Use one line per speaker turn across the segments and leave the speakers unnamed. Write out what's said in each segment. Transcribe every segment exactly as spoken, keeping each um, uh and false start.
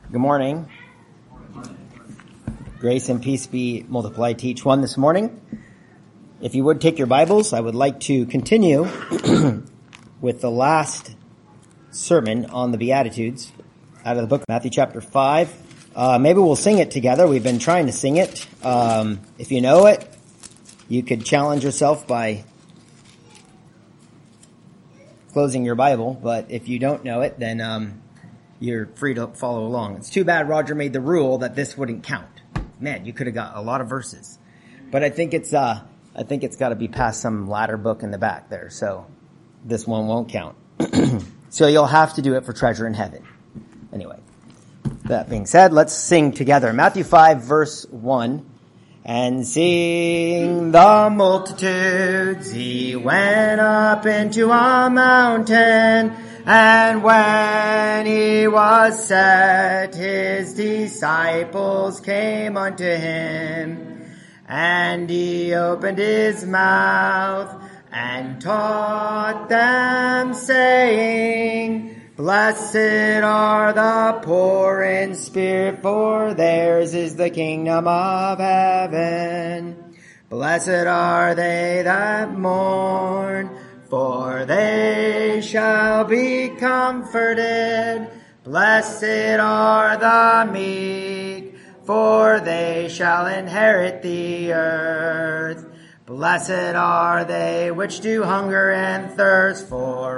Good morning. Grace and peace be multiplied to each one this morning. If you would take your Bibles, I would like to continue with the last sermon on the Beatitudes out of the book of Matthew chapter five. Uh, maybe we'll sing it together. We've been trying to sing it. Um, if you know it, you could challenge yourself by closing your Bible, but if you don't know it, then um, you're free to follow along. It's too bad Roger made the rule that this wouldn't count. Man, you could have got a lot of verses. But I think it's uh, I think it's got to be past some ladder book in the back there, so this one won't count. So you'll have to do it for treasure in heaven. Anyway, that being said, let's sing together. Matthew five, verse one. And seeing the multitudes, he went up into a mountain, and when he was set, his disciples came unto him, and he opened his mouth and taught them, saying, Blessed are the poor in spirit, for theirs is the kingdom of heaven. Blessed are they that mourn, for they shall be comforted. Blessed are the meek, for they shall inherit the earth. Blessed are they which do hunger and thirst for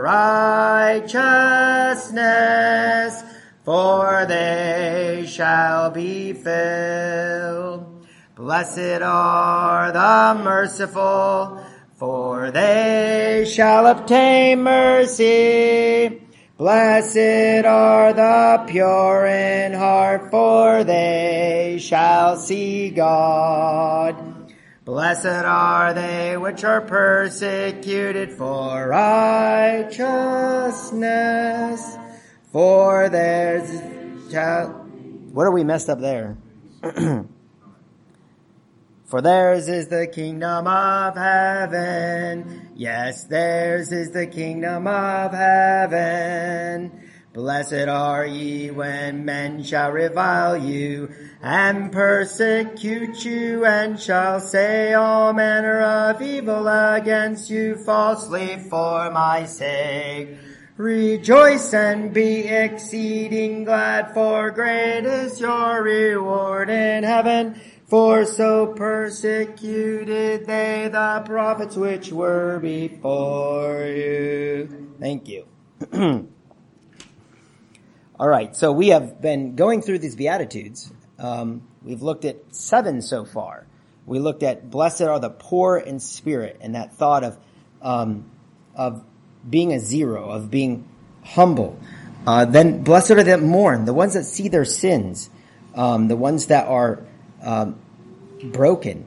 righteousness, for they shall be filled. Blessed are the merciful, for they shall obtain mercy. Blessed are the pure in heart, for they shall see God. Blessed are they which are persecuted for righteousness, for theirs shall... What are we messed up there? For theirs is the kingdom of heaven. Yes, theirs is the kingdom of heaven. Blessed are ye when men shall revile you and persecute you, and shall say all manner of evil against you falsely for my sake. Rejoice and be exceeding glad, for great is your reward in heaven. For so persecuted they the prophets which were before you. Thank you. All right, so we have been going through these Beatitudes. Um, we've looked at seven so far. We looked at blessed are the poor in spirit, and that thought of um, of being a zero, of being humble. Uh, then blessed are they that mourn, the ones that see their sins, um, the ones that are um, broken,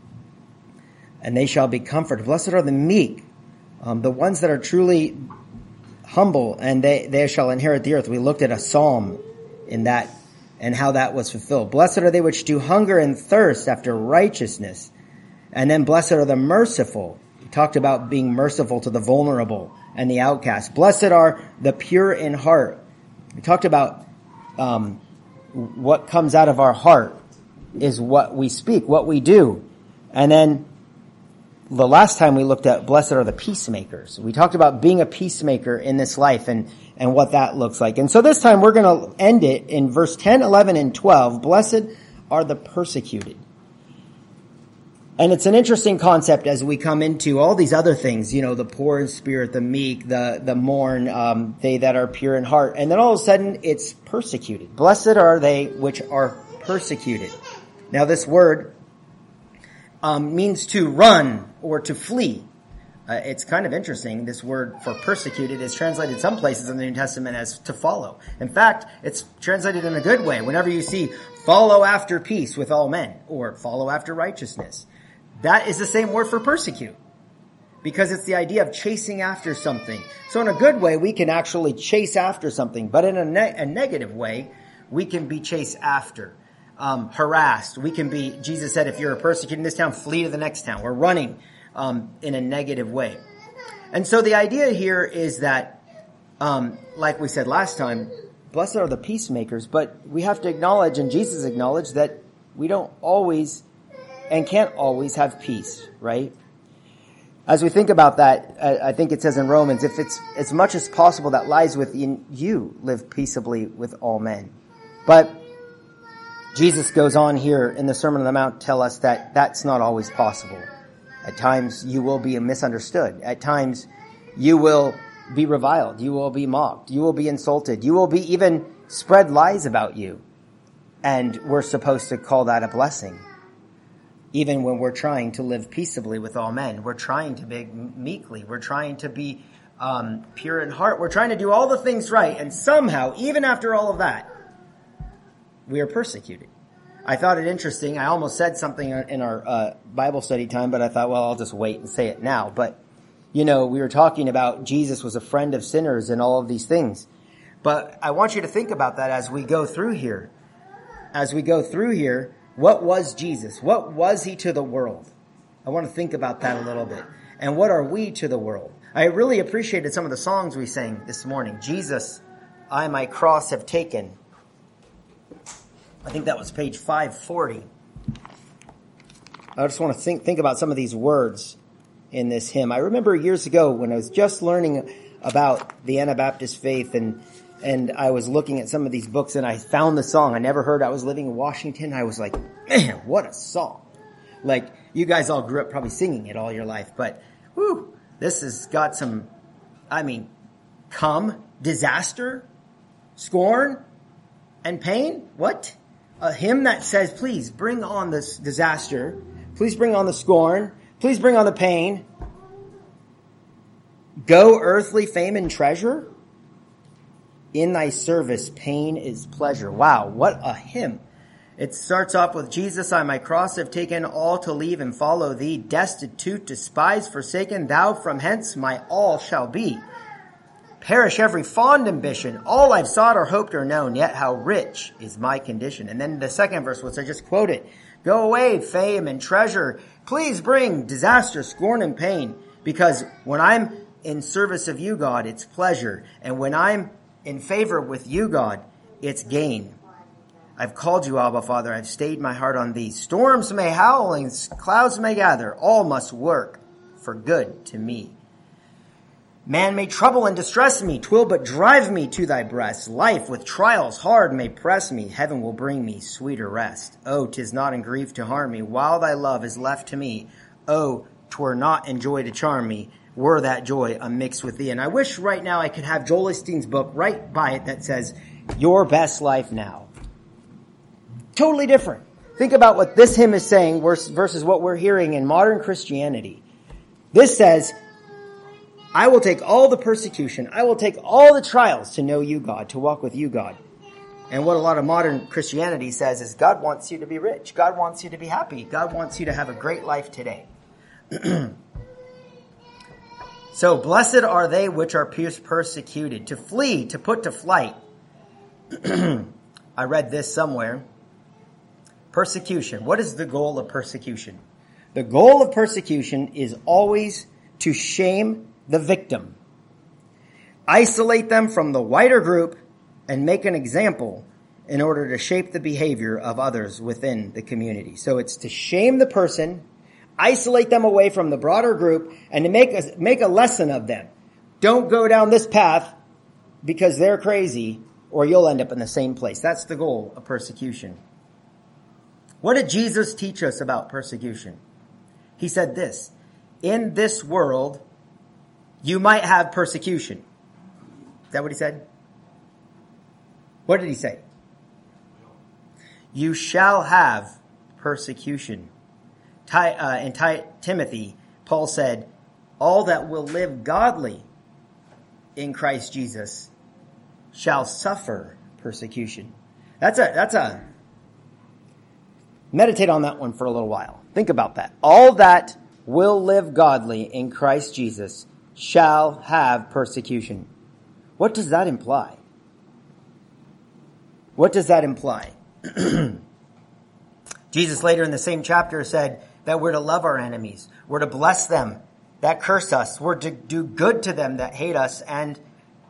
and they shall be comforted. Blessed are the meek, um, the ones that are truly humble, and they, they shall inherit the earth. We looked at a psalm in that and how that was fulfilled. Blessed are they which do hunger and thirst after righteousness. And then blessed are the merciful. We talked about being merciful to the vulnerable and the outcast. Blessed are the pure in heart. We talked about um, what comes out of our heart is what we speak, what we do. And then the last time we looked at blessed are the peacemakers. We talked about being a peacemaker in this life and, and what that looks like. And so this time we're going to end it in verse ten, eleven, and twelve. Blessed are the persecuted. And it's an interesting concept as we come into all these other things, you know, the poor in spirit, the meek, the, the mourn, um, they that are pure in heart. And then all of a sudden it's persecuted. Blessed are they which are persecuted. Now this word Um, means to run or to flee. Uh, it's kind of interesting. This word for persecuted is translated some places in the New Testament as to follow. In fact, it's translated in a good way. Whenever you see follow after peace with all men or follow after righteousness, that is the same word for persecute, because it's the idea of chasing after something. So in a good way, we can actually chase after something, but in a, ne- a negative way, we can be chased after. Um, harassed. We can be, Jesus said, if you're persecuted in this town, flee to the next town. We're running um, in a negative way. And so the idea here is that, um, like we said last time, blessed are the peacemakers, but we have to acknowledge, and Jesus acknowledged, that we don't always and can't always have peace, right? As we think about that, I think it says in Romans, if it's as much as possible that lies within you, live peaceably with all men. But Jesus goes on here in the Sermon on the Mount to tell us that that's not always possible. At times you will be misunderstood. At times you will be reviled. You will be mocked. You will be insulted. You will be even spread lies about you. And we're supposed to call that a blessing. Even when we're trying to live peaceably with all men. We're trying to be meekly. We're trying to be um, pure in heart. We're trying to do all the things right. And somehow, even after all of that, we are persecuted. I thought it interesting. I almost said something in our uh, Bible study time, but I thought, well, I'll just wait and say it now. But, you know, we were talking about Jesus was a friend of sinners and all of these things. But I want you to think about that as we go through here. As we go through here, what was Jesus? What was he to the world? I want to think about that a little bit. And what are we to the world? I really appreciated some of the songs we sang this morning. Jesus, I my cross have taken. I think that was page five forty. I just want to think think about some of these words in this hymn. I remember years ago when I was just learning about the Anabaptist faith and and I was looking at some of these books and I found the song. I never heard. I was living in Washington. I was like, man, what a song. Like, you guys all grew up probably singing it all your life, but whew, this has got some, I mean, come, disaster, scorn, and pain. What? A hymn that says, please bring on this disaster. Please bring on the scorn. Please bring on the pain. Go earthly fame and treasure. In thy service, pain is pleasure. Wow, what a hymn. It starts off with, Jesus, I my cross have taken, all to leave and follow thee. Destitute, despised, forsaken, thou from hence my all shall be. Perish every fond ambition, all I've sought or hoped or known, yet how rich is my condition. And then the second verse, which I just quoted, go away, fame and treasure. Please bring disaster, scorn, and pain. Because when I'm in service of you, God, it's pleasure. And when I'm in favor with you, God, it's gain. I've called you, Abba, Father. I've stayed my heart on thee. Storms may howl and clouds may gather. All must work for good to me. Man may trouble and distress me, 'twill but drive me to thy breast. Life with trials hard may press me, heaven will bring me sweeter rest. Oh, 'tis not in grief to harm me, while thy love is left to me. Oh, 'twere not in joy to charm me, were that joy unmixed with thee. And I wish right now I could have Joel Osteen's book right by it that says, Your Best Life Now. Totally different. Think about what this hymn is saying versus what we're hearing in modern Christianity. This says, I will take all the persecution. I will take all the trials to know you, God, to walk with you, God. And what a lot of modern Christianity says is God wants you to be rich. God wants you to be happy. God wants you to have a great life today. So blessed are they which are persecuted, to flee, to put to flight. I read this somewhere. Persecution. What is the goal of persecution? The goal of persecution is always to shame the victim, isolate them from the wider group, and make an example in order to shape the behavior of others within the community. So it's to shame the person, isolate them away from the broader group, and to make a, make a lesson of them. Don't go down this path because they're crazy, or you'll end up in the same place. That's the goal of persecution. What did Jesus teach us about persecution? He said this, in this world, you might have persecution. Is that what he said? What did he say? You shall have persecution. Ty, uh, in Ty, Timothy, Paul said, all that will live godly in Christ Jesus shall suffer persecution. That's a, that's a, meditate on that one for a little while. Think about that. All that will live godly in Christ Jesus shall have persecution. What does that imply? What does that imply? Jesus later in the same chapter said that we're to love our enemies. We're to bless them that curse us. We're to do good to them that hate us and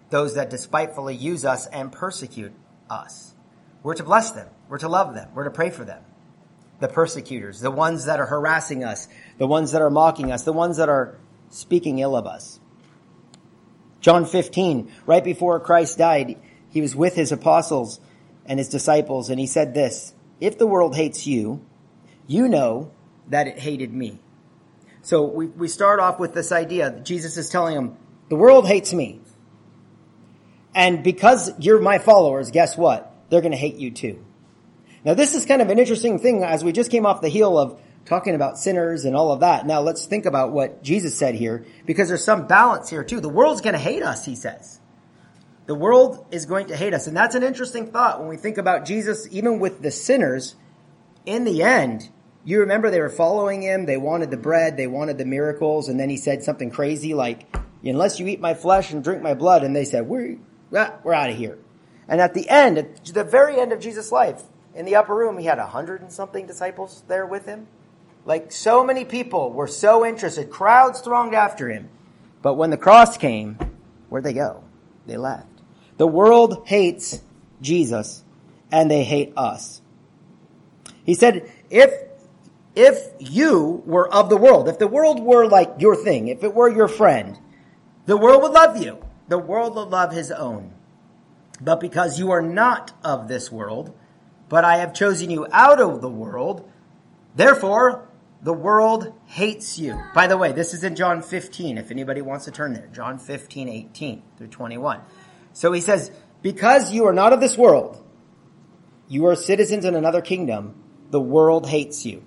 those that despitefully use us and persecute us. We're to bless them. We're to love them. We're to pray for them. The persecutors, the ones that are harassing us, the ones that are mocking us, the ones that are speaking ill of us. John fifteen, right before Christ died, he was with his apostles and his disciples, and he said this, "If the world hates you, you know that it hated me." So we, we start off with this idea that Jesus is telling them, the world hates me. And because you're my followers, guess what? They're going to hate you too. Now this is kind of an interesting thing as we just came off the heel of talking about sinners and all of that. Now let's think about what Jesus said here, because there's some balance here too. The world's going to hate us, he says. The world is going to hate us. And that's an interesting thought when we think about Jesus, even with the sinners. In the end, you remember they were following him. They wanted the bread. They wanted the miracles. And then he said something crazy like, unless you eat my flesh and drink my blood. And they said, we're, we're out of here. And at the end, at the very end of Jesus' life, in the upper room, he had a hundred and something disciples there with him. Like so many people were so interested. Crowds thronged after him. But when the cross came, where'd they go? They left. The world hates Jesus and they hate us. He said, if, if you were of the world, if the world were like your thing, if it were your friend, the world would love you. The world would love his own. But because you are not of this world, but I have chosen you out of the world, therefore the world hates you. By the way, this is in John fifteen, if anybody wants to turn there. John fifteen, eighteen through twenty-one. So he says, because you are not of this world, you are citizens in another kingdom, the world hates you.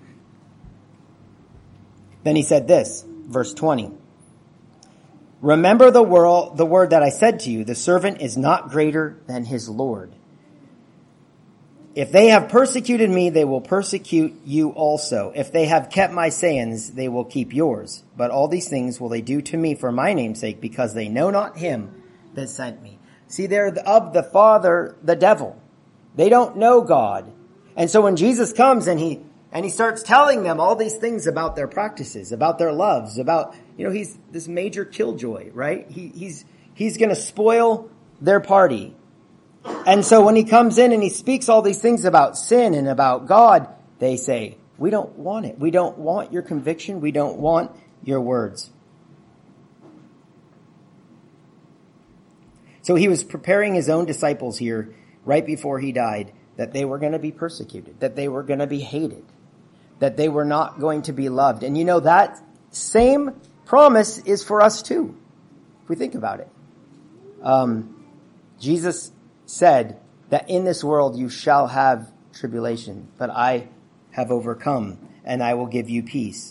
Then he said this, verse twenty. Remember the world, the word that I said to you, the servant is not greater than his Lord. If they have persecuted me, they will persecute you also. If they have kept my sayings, they will keep yours. But all these things will they do to me for my name's sake, because they know not him that sent me. See, they're of the father, the devil. They don't know God. And so when Jesus comes and he and he starts telling them all these things about their practices, about their loves, about, you know, he's this major killjoy, right? He, he's he's going to spoil their party. And so when he comes in and he speaks all these things about sin and about God, they say, we don't want it. We don't want your conviction. We don't want your words. So he was preparing his own disciples here right before he died, that they were going to be persecuted, that they were going to be hated, that they were not going to be loved. And you know, that same promise is for us too, if we think about it. Um, Jesus said that in this world you shall have tribulation, but I have overcome and I will give you peace.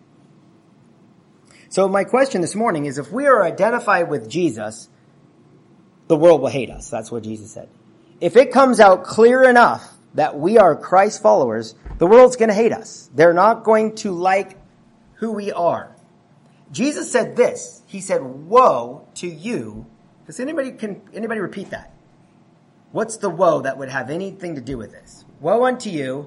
So my question this morning is, if we are identified with Jesus, the world will hate us. That's what Jesus said. If it comes out clear enough that we are Christ followers, the world's going to hate us. They're not going to like who we are. Jesus said this. He said, woe to you. Does anybody, can anybody repeat that? What's the woe that would have anything to do with this? Woe unto you.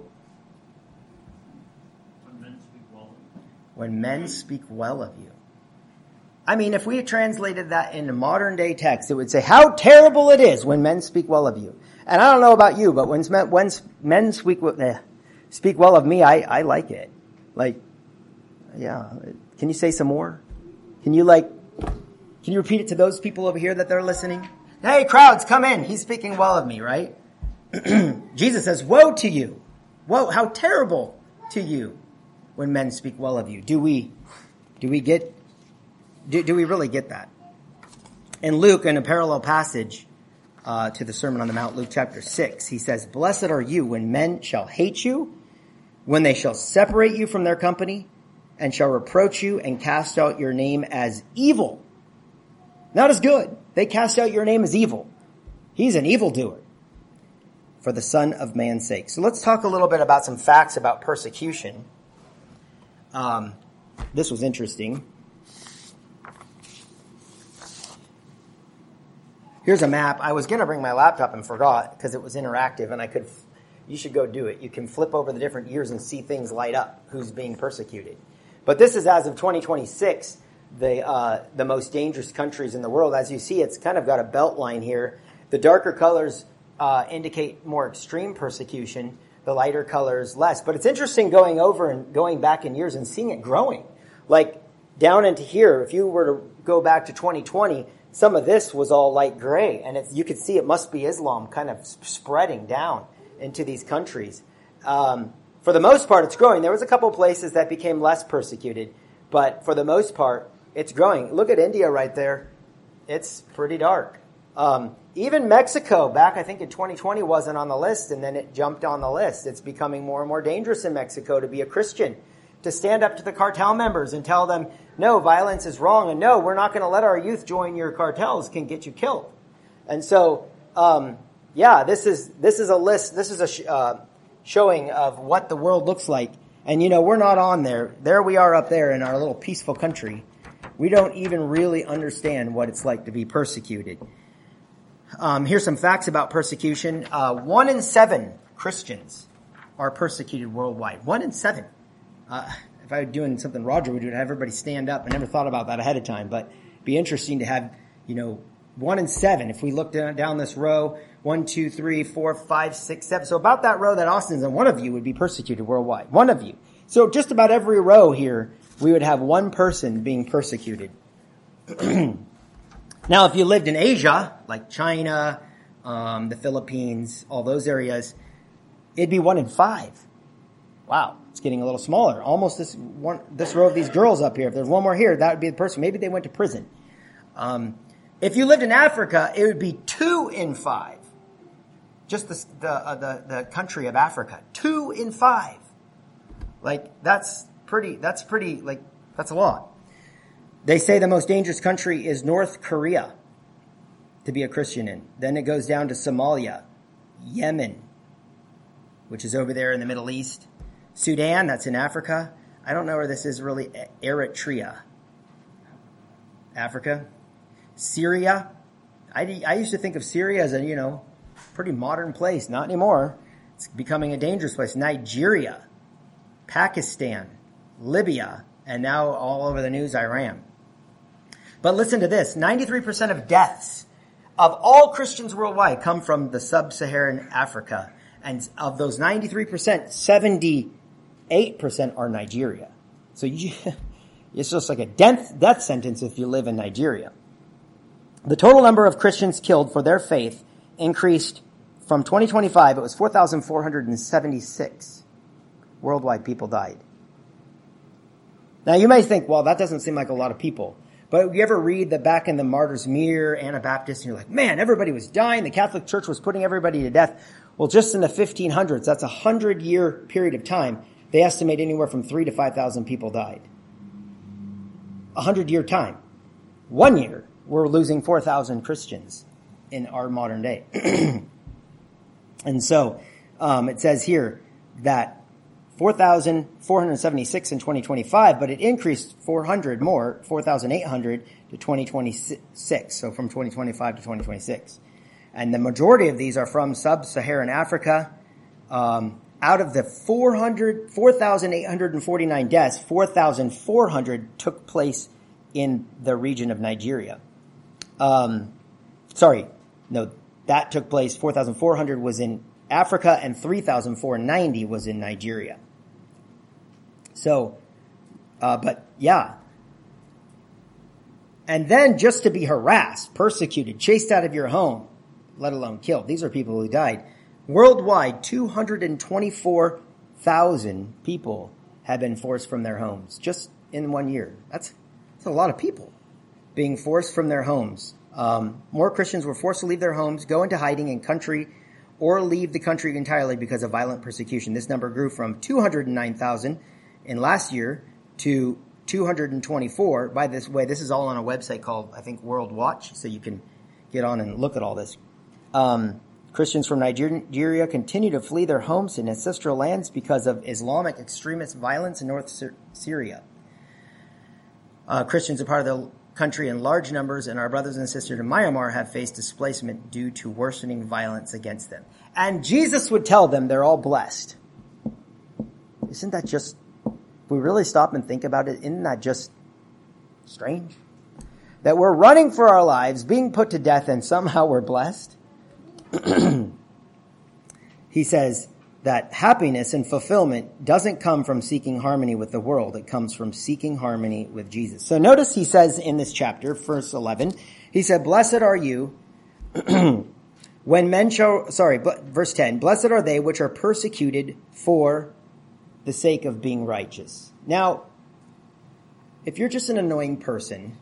When men speak well.
When men speak well of you. I mean, if we had translated that into modern day text, it would say, how terrible it is when men speak well of you. And I don't know about you, but when men, when men speak, eh, speak well of me, I, I like it. Like, yeah. Can you say some more? Can you like, can you repeat it to those people over here that they're listening? Hey, crowds, come in. He's speaking well of me, right? Jesus says, woe to you. Woe, how terrible to you when men speak well of you. Do we, do we get, do, do we really get that? In Luke, in a parallel passage uh, to the Sermon on the Mount, Luke chapter six, he says, blessed are you when men shall hate you, when they shall separate you from their company, and shall reproach you and cast out your name as evil. Not as good. They cast out your name as evil. He's an evildoer for the Son of Man's sake. So let's talk a little bit about some facts about persecution. Um, this was interesting. Here's a map. I was going to bring my laptop and forgot because it was interactive, and I could. You should go do it. You can flip over the different years and see things light up, who's being persecuted. But this is as of twenty twenty-six. the uh, the most dangerous countries in the world. As you see, it's kind of got a belt line here. The darker colors uh, indicate more extreme persecution. The lighter colors less. But it's interesting going over and going back in years and seeing it growing. Like down into here, if you were to go back to twenty twenty, some of this was all light gray. And it's, you could see it must be Islam kind of spreading down into these countries. Um, for the most part, it's growing. There was a couple places that became less persecuted. But for the most part, it's growing. Look at India right there. It's pretty dark. Um, even Mexico, back I think in twenty twenty, wasn't on the list, and then it jumped on the list. It's becoming more and more dangerous in Mexico to be a Christian, to stand up to the cartel members and tell them, no, violence is wrong, and no, we're not going to let our youth join your cartels, can get you killed. And so, um, yeah, this is this is a list, this is a sh- uh, showing of what the world looks like. And, you know, we're not on there. There we are up there in our little peaceful country. We don't even really understand what it's like to be persecuted. Um, here's some facts about persecution. Uh, one in seven Christians are persecuted worldwide. One in seven. Uh, if I were doing something Roger would do, I'd have everybody stand up. I never thought about that ahead of time, but it'd be interesting to have, you know, one in seven. If we look down, down this row, one, two, three, four, five, six, seven. So about that row that Austin's in, one of you would be persecuted worldwide. One of you. So just about every row here, we would have one person being persecuted. Now, if you lived in Asia, like China, um, the Philippines, all those areas, it'd be one in five. Wow, it's getting a little smaller. Almost this one, this row of these girls up here. If there's one more here, that would be the person. Maybe they went to prison. Um, if you lived in Africa, it would be two in five. Just the the, uh, the the country of Africa, two in five. Like that's pretty. That's pretty. Like that's a lot. They say the most dangerous country is North Korea to be a Christian in. Then it goes down to Somalia, Yemen, which is over there in the Middle East, Sudan, that's in Africa. I don't know where this is really. Eritrea, Africa, Syria. I, I used to think of Syria as a, you know, pretty modern place. Not anymore. It's becoming a dangerous place. Nigeria, Pakistan, Libya, and now all over the news, Iran. But listen to this. ninety-three percent of deaths of all Christians worldwide come from the sub-Saharan Africa. And of those ninety-three percent, seventy-eight percent are Nigeria. So you, it's just like a death, death sentence if you live in Nigeria. The total number of Christians killed for their faith increased from twenty twenty-five. It was four thousand four hundred seventy-six worldwide people died. Now you may think, well, that doesn't seem like a lot of people. But you ever read the back in the Martyrs' Mirror, Anabaptist, and you're like, man, everybody was dying. The Catholic Church was putting everybody to death. Well, just in the fifteen hundreds, that's a hundred-year period of time, they estimate anywhere from three to five thousand people died. A hundred-year time. One year, we're losing four thousand Christians in our modern day. And so um, it says here that four thousand four hundred seventy-six in twenty twenty-five, but it increased four hundred more, four thousand eight hundred to twenty twenty-six, so from twenty twenty-five to twenty twenty-six. And the majority of these are from sub-Saharan Africa. Um, out of the four hundred, four thousand eight hundred forty-nine deaths, four thousand four hundred took place in the region of Nigeria. Um, sorry, no, that took place, four thousand four hundred was in Africa and three thousand four hundred ninety was in Nigeria. So, uh, but yeah. And then just to be harassed, persecuted, chased out of your home, let alone killed. These are people who died. Worldwide, two hundred twenty-four thousand people have been forced from their homes just in one year. That's, that's a lot of people being forced from their homes. Um, more Christians were forced to leave their homes, go into hiding in country, or leave the country entirely because of violent persecution. This number grew from two hundred nine thousand in last year to two hundred twenty-four. By this way, this is all on a website called, I think, World Watch, so you can get on and look at all this. Um, Christians from Nigeria continue to flee their homes and ancestral lands because of Islamic extremist violence in North Syria. Uh, Christians are part of the country in large numbers, and our brothers and sisters in Myanmar have faced displacement due to worsening violence against them. And Jesus would tell them they're all blessed. Isn't that just, if we really stop and think about it, isn't that just Strange. That we're running for our lives, being put to death, and somehow we're blessed. He says that happiness and fulfillment doesn't come from seeking harmony with the world. It comes from seeking harmony with Jesus. So notice he says in this chapter, verse eleven, he said, blessed are you when men shall, sorry, verse ten, blessed are they which are persecuted for the sake of being righteous. Now, if you're just an annoying person,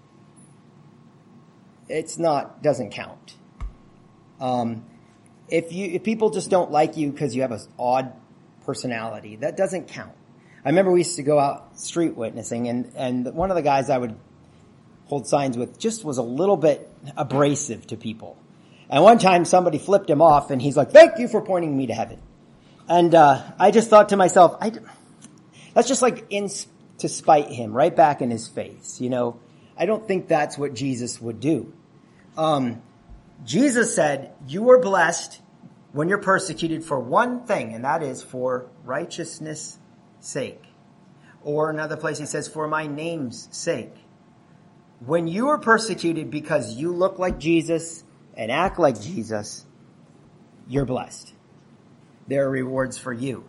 it's not, doesn't count. Um, if you, if people just don't like you because you have an odd personality, that doesn't count. I remember we used to go out street witnessing, and, and one of the guys I would hold signs with just was a little bit abrasive to people. And one time somebody flipped him off, and he's like, thank you for pointing me to heaven. And uh, I just thought to myself, I, that's just like in, to spite him right back in his face. You know, I don't think that's what Jesus would do. Um, Jesus said, you are blessed when you're persecuted for one thing, and that is for righteousness' sake. Or another place he says, for my name's sake. When you are persecuted because you look like Jesus and act like Jesus, you're blessed. There are rewards for you.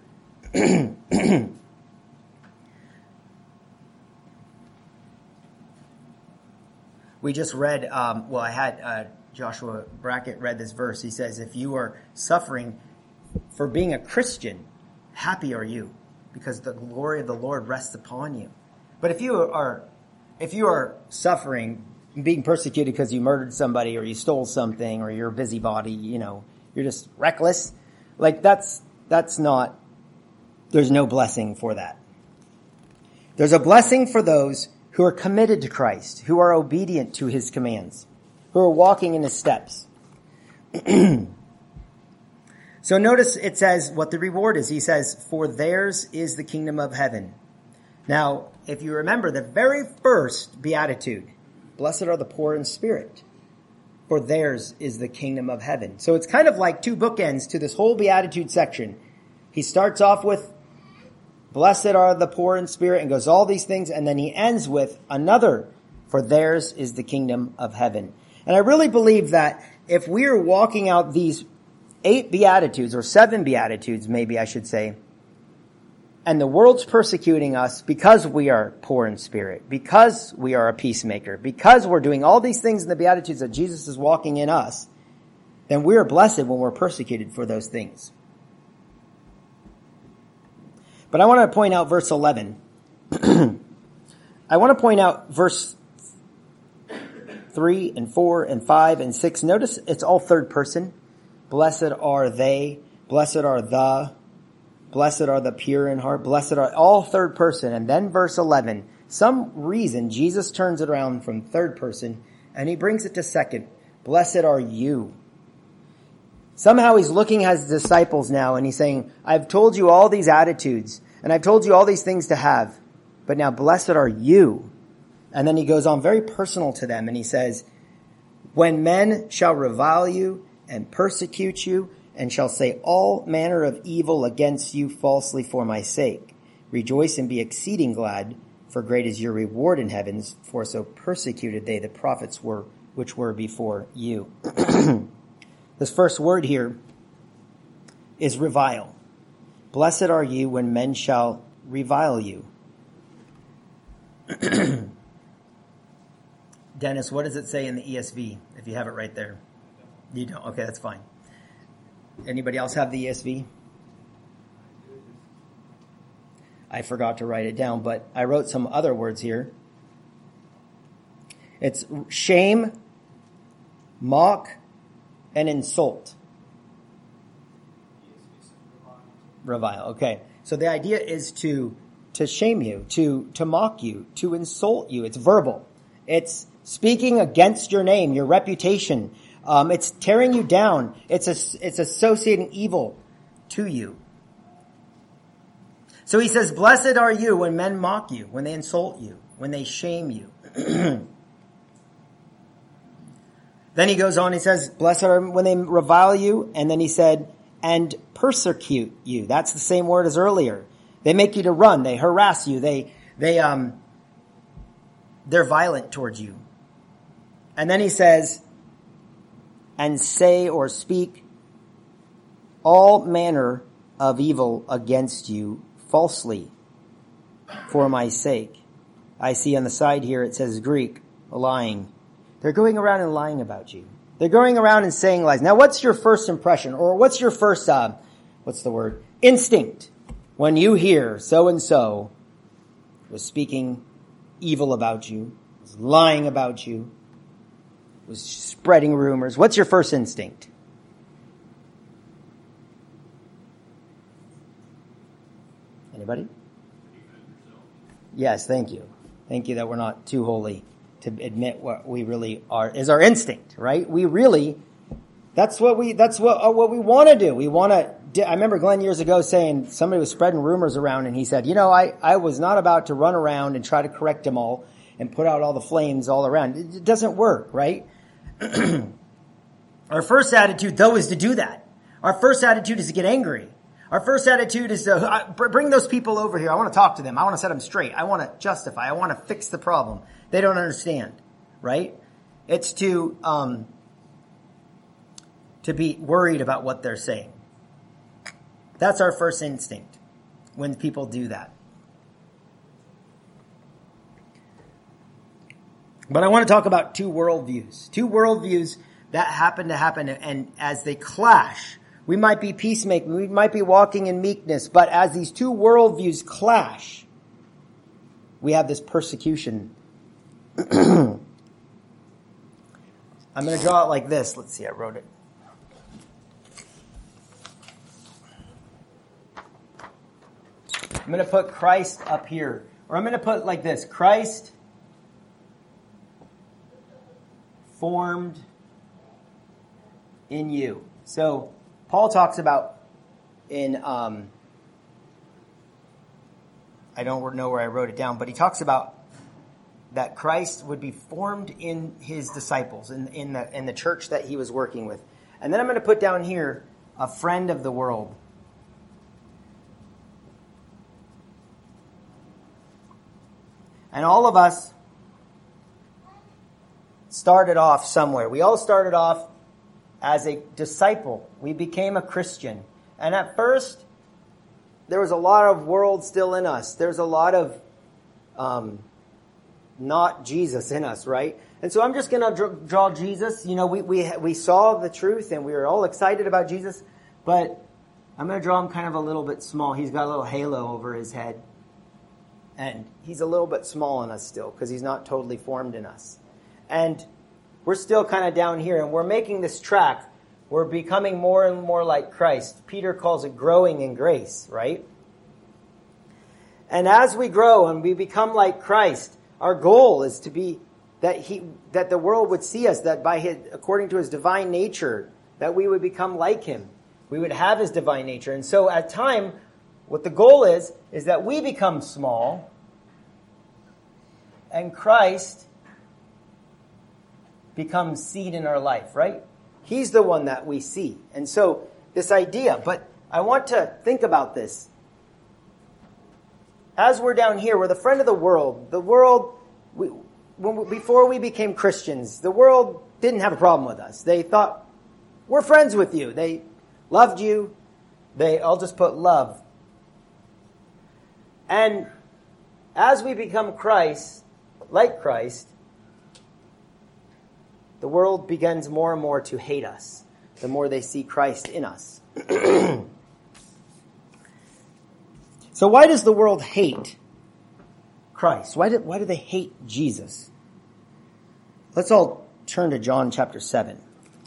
We just read, um, well, I had uh, Joshua Brackett read this verse. He says, if you are suffering for being a Christian, happy are you, because the glory of the Lord rests upon you. But if you are, if you are suffering, being persecuted because you murdered somebody or you stole something or you're a busybody, you know, you're just reckless, like that's, that's not, there's no blessing for that. There's a blessing for those who are committed to Christ, who are obedient to his commands, who are walking in his steps. So notice it says what the reward is. He says, for theirs is the kingdom of heaven. Now, if you remember the very first beatitude, blessed are the poor in spirit, for theirs is the kingdom of heaven. So it's kind of like two bookends to this whole beatitude section. He starts off with, blessed are the poor in spirit, and goes all these things, and then he ends with another, for theirs is the kingdom of heaven. And I really believe that if we are walking out these eight beatitudes, or seven beatitudes maybe I should say, and the world's persecuting us because we are poor in spirit, because we are a peacemaker, because we're doing all these things in the beatitudes that Jesus is walking in us, then we are blessed when we're persecuted for those things. But I want to point out verse eleven. I want to point out verse three and four and five and six. Notice it's all third person. Blessed are they. Blessed are the. Blessed are the pure in heart. Blessed are all third person. And then verse eleven. Some reason Jesus turns it around from third person and he brings it to second. Blessed are you. Somehow he's looking at his disciples now and he's saying, I've told you all these attitudes and I've told you all these things to have, but now blessed are you. And then he goes on very personal to them and he says, when men shall revile you and persecute you and shall say all manner of evil against you falsely for my sake, rejoice and be exceeding glad, for great is your reward in heavens, for so persecuted they the prophets were which were before you. This first word here is revile. Blessed are you when men shall revile you. Dennis, what does it say in the E S V, if you have it right there? You don't? Okay, that's fine. Anybody else have the E S V? I forgot to write it down, but I wrote some other words here. It's shame, mock, and insult. Revile. Okay. So the idea is to to shame you, to to mock you, to insult you. It's verbal. It's speaking against your name, your reputation. Um, it's tearing you down. It's a, it's associating evil to you. So he says, blessed are you when men mock you, when they insult you, when they shame you. Then he goes on, he says, blessed are when they revile you. And then he said, and persecute you. That's the same word as earlier. They make you to run. They harass you. They, they, um, they're violent towards you. And then he says, and say or speak all manner of evil against you falsely for my sake. I see on the side here it says Greek, lying. They're going around and lying about you. They're going around and saying lies. Now what's your first impression, or what's your first, uh, what's the word? Instinct. When you hear so-and-so was speaking evil about you, was lying about you, was spreading rumors, what's your first instinct? Anybody? Yes, thank you. Thank you that we're not too holy to admit what we really are, is our instinct, right? We really, that's what we, that's what, uh, what we want to do. We want to, I remember Glenn years ago saying, somebody was spreading rumors around and he said, you know, I, I was not about to run around and try to correct them all and put out all the flames all around. It, it doesn't work, right? Our first attitude, though, is to do that. Our first attitude is to get angry. Our first attitude is to uh, bring those people over here. I want to talk to them. I want to set them straight. I want to justify. I want to fix the problem. They don't understand, right? It's to um, to be worried about what they're saying. That's our first instinct when people do that. But I want to talk about two worldviews. Two worldviews that happen to happen, and as they clash, we might be peacemaking, we might be walking in meekness, but as these two worldviews clash, we have this persecution. I'm going to draw it like this. Let's see, I wrote it. I'm going to put Christ up here. Or I'm going to put like this. Christ formed in you. So Paul talks about in, um, I don't know where I wrote it down, but he talks about that Christ would be formed in his disciples, in, in the in the church that he was working with. And then I'm going to put down here, a friend of the world. And all of us started off somewhere. We all started off as a disciple. We became a Christian. And at first, there was a lot of world still in us. There's a lot of um, not Jesus in us, right? And so I'm just going to dr- draw Jesus. You know, we, we, we saw the truth and we were all excited about Jesus. But I'm going to draw him kind of a little bit small. He's got a little halo over his head. And he's a little bit small in us still because he's not totally formed in us. And we're still kind of down here and we're making this track. We're becoming more and more like Christ. Peter calls it growing in grace, right? And as we grow and we become like Christ, our goal is to be that he, that the world would see us, that by his, according to his divine nature, that we would become like him. We would have his divine nature. And so at time, what the goal is, is that we become small and Christ becomes seed in our life, right? He's the one that we see. And so this idea, but I want to think about this. As we're down here, we're the friend of the world. The world, we, when we, before we became Christians, the world didn't have a problem with us. They thought, we're friends with you. They loved you. They, I'll just put love. And as we become Christ, like Christ, the world begins more and more to hate us, the more they see Christ in us. So why does the world hate Christ? Why do, why do they hate Jesus? Let's all turn to John chapter seven.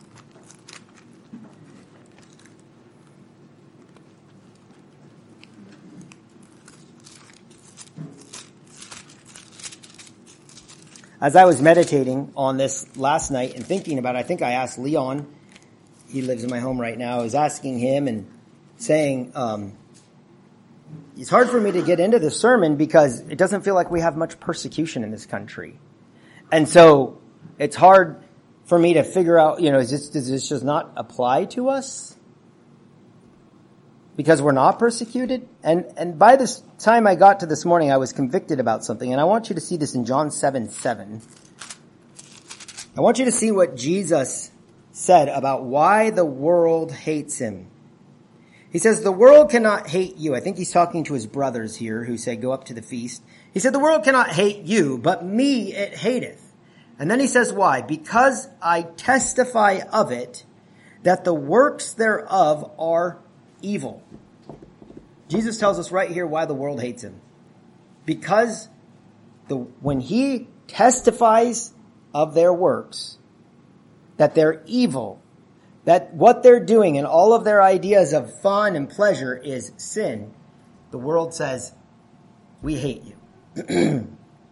As I was meditating on this last night and thinking about it, I think I asked Leon, he lives in my home right now, I was asking him and saying, um, it's hard for me to get into the sermon because it doesn't feel like we have much persecution in this country. And so it's hard for me to figure out, you know, is this, does this just not apply to us? because we're not persecuted? And and by this time I got to this morning, I was convicted about something, and I want you to see this in John seven seven. I want you to see what Jesus said about why the world hates him. He says, the world cannot hate you. I think he's talking to his brothers here who say, go up to the feast. He said, the world cannot hate you, but me it hateth. And then he says, why? Because I testify of it, that the works thereof are evil. Jesus tells us right here why the world hates him. Because the when he testifies of their works, that they're evil, that what they're doing and all of their ideas of fun and pleasure is sin, the world says, we hate you.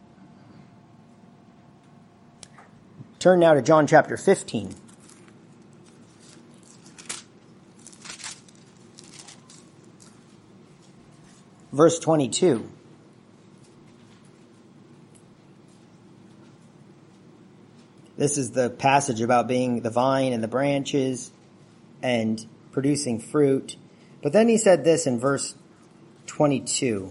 Turn now to John chapter fifteen. Verse twenty-two. This is the passage about being the vine and the branches and producing fruit. But then he said this in verse twenty-two.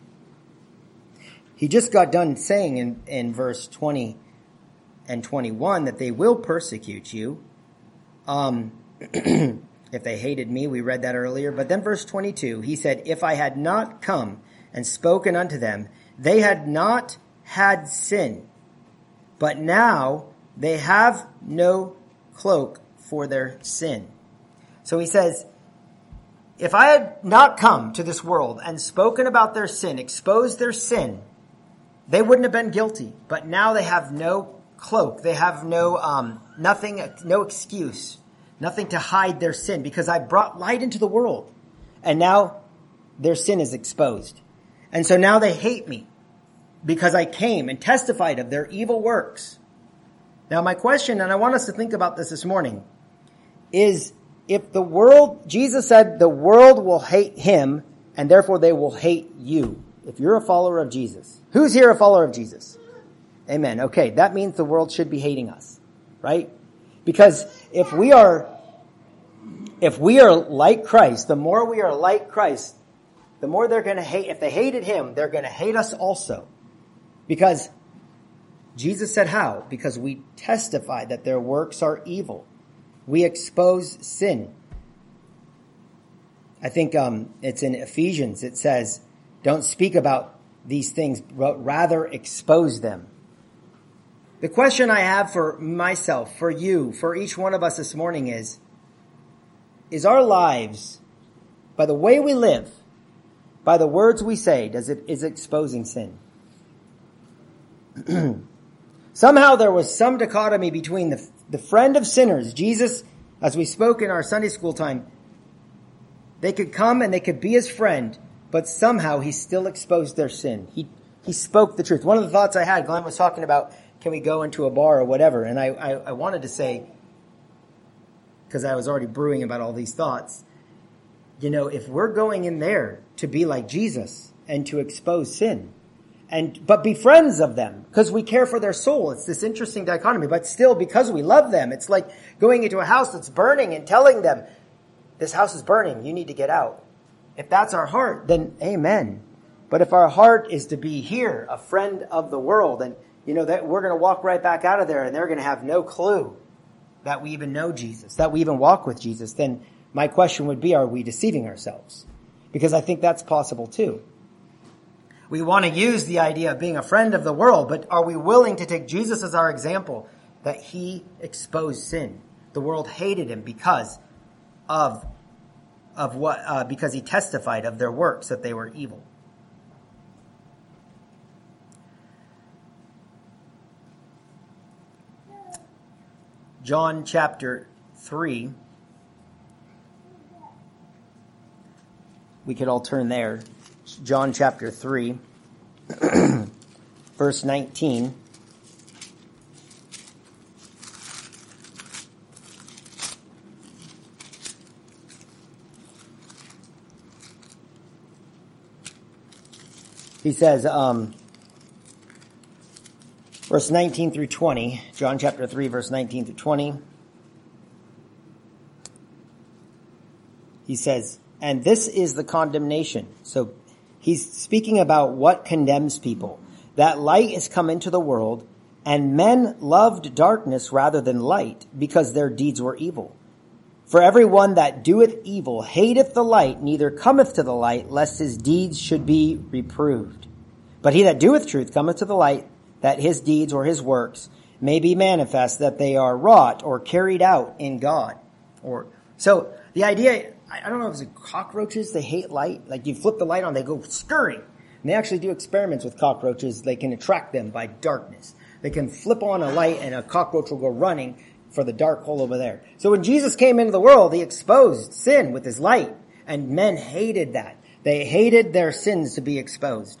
He just got done saying in, in verse twenty and twenty-one that they will persecute you. Um, if they hated me, we read that earlier. But then verse twenty-two, he said, if I had not come and spoken unto them, they had not had sin. But now they have no cloak for their sin. So he says, if I had not come to this world and spoken about their sin, exposed their sin, they wouldn't have been guilty. But now they have no cloak. They have no, um, nothing, no excuse, nothing to hide their sin, because I brought light into the world. And now their sin is exposed. And so now they hate me because I came and testified of their evil works. Now my question, and I want us to think about this this morning, is if the world, Jesus said the world will hate him and therefore they will hate you. If you're a follower of Jesus. Who's here a follower of Jesus? Amen. Okay, that means the world should be hating us, right? Because if we are, if we are like Christ, the more we are like Christ, the more they're going to hate. If they hated him, they're going to hate us also. Because Jesus said how? Because we testify that their works are evil. We expose sin. I think um, it's in Ephesians. It says, don't speak about these things, but rather expose them. The question I have for myself, for you, for each one of us this morning is, is our lives, by the way we live, by the words we say, does it is exposing sin? Somehow there was some dichotomy between the, the friend of sinners, Jesus, as we spoke in our Sunday school time. They could come and they could be his friend, but somehow he still exposed their sin. He he spoke the truth. One of the thoughts I had, Glenn was talking about, can we go into a bar or whatever? And I, I, I wanted to say, because I was already brewing about all these thoughts, you know, if we're going in there to be like Jesus and to expose sin, and but be friends of them because we care for their soul. It's this interesting dichotomy, but still because we love them. It's like going into a house that's burning and telling them, this house is burning, you need to get out. If that's our heart, then amen. But if our heart is to be here, a friend of the world, and you know that we're going to walk right back out of there and they're going to have no clue that we even know Jesus, that we even walk with Jesus, then my question would be, are we deceiving ourselves? Because I think that's possible too. We want to use the idea of being a friend of the world, but are we willing to take Jesus as our example, that he exposed sin? The world hated him because of, of what, uh, because he testified of their works that they were evil. John chapter three. We could all turn there. John chapter three, verse nineteen. He says, um, verse nineteen through twenty, John chapter three, verse nineteen through twenty. He says, And this is the condemnation. So he's speaking about what condemns people. That light is come into the world, and men loved darkness rather than light, because their deeds were evil. For everyone that doeth evil hateth the light, neither cometh to the light, lest his deeds should be reproved. But he that doeth truth cometh to the light, that his deeds or his works may be manifest, that they are wrought or carried out in God. Or so the idea, I don't know if it's cockroaches, they hate light. Like you flip the light on, they go scurrying. And they actually do experiments with cockroaches. They can attract them by darkness. They can flip on a light and a cockroach will go running for the dark hole over there. So when Jesus came into the world, he exposed sin with his light. And men hated that. They hated their sins to be exposed.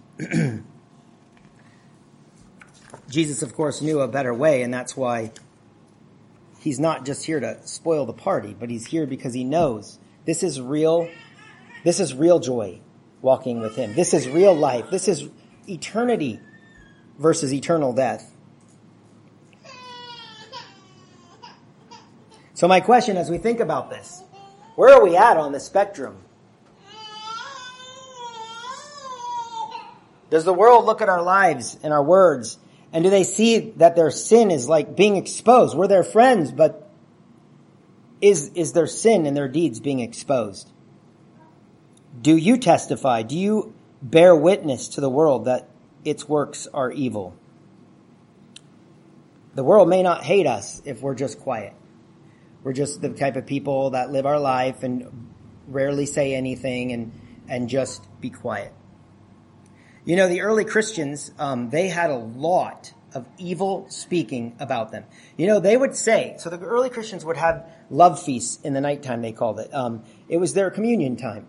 Jesus, of course, knew a better way, and that's why he's not just here to spoil the party, but he's here because he knows this is real, this is real joy walking with him. This is real life. This is eternity versus eternal death. So my question as we think about this, where are we at on the spectrum? Does the world look at our lives and our words, and do they see that their sin is like being exposed? We're their friends, but is, is their sin and their deeds being exposed? Do you testify? Do you bear witness to the world that its works are evil? The world may not hate us if we're just quiet. We're just the type of people that live our life and rarely say anything and, and just be quiet. You know, the early Christians, um, they had a lot of evil speaking about them. You know, they would say, so the early Christians would have love feasts in the nighttime, they called it. Um, it was their communion time.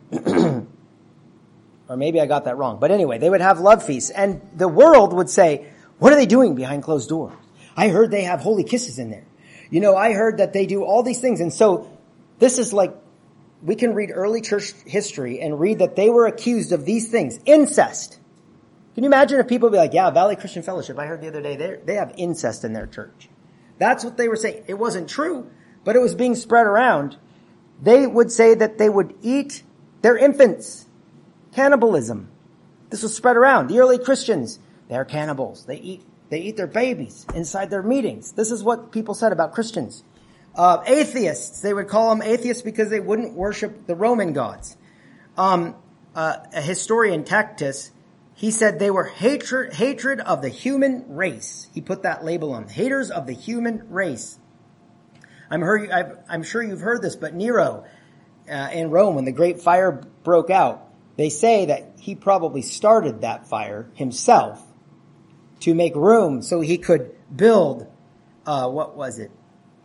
Or maybe I got that wrong. But anyway, they would have love feasts. And the world would say, what are they doing behind closed doors? I heard they have holy kisses in there. You know, I heard that they do all these things. And so this is like, we can read early church history and read that they were accused of these things. Incest. Can you imagine if people would be like, yeah, Valley Christian Fellowship, I heard the other day, they have incest in their church. That's what they were saying. It wasn't true, but it was being spread around. They would say that they would eat their infants. Cannibalism. This was spread around. The early Christians, they're cannibals. They eat, they eat their babies inside their meetings. This is what people said about Christians. Uh, atheists, they would call them atheists because they wouldn't worship the Roman gods. Um, uh, a historian, Tacitus, he said they were hatred, hatred of the human race. He put that label on. Haters of the human race. I'm, heard, I've, I'm sure you've heard this, but Nero uh, in Rome, when the great fire broke out, they say that he probably started that fire himself to make room so he could build, uh, what was it?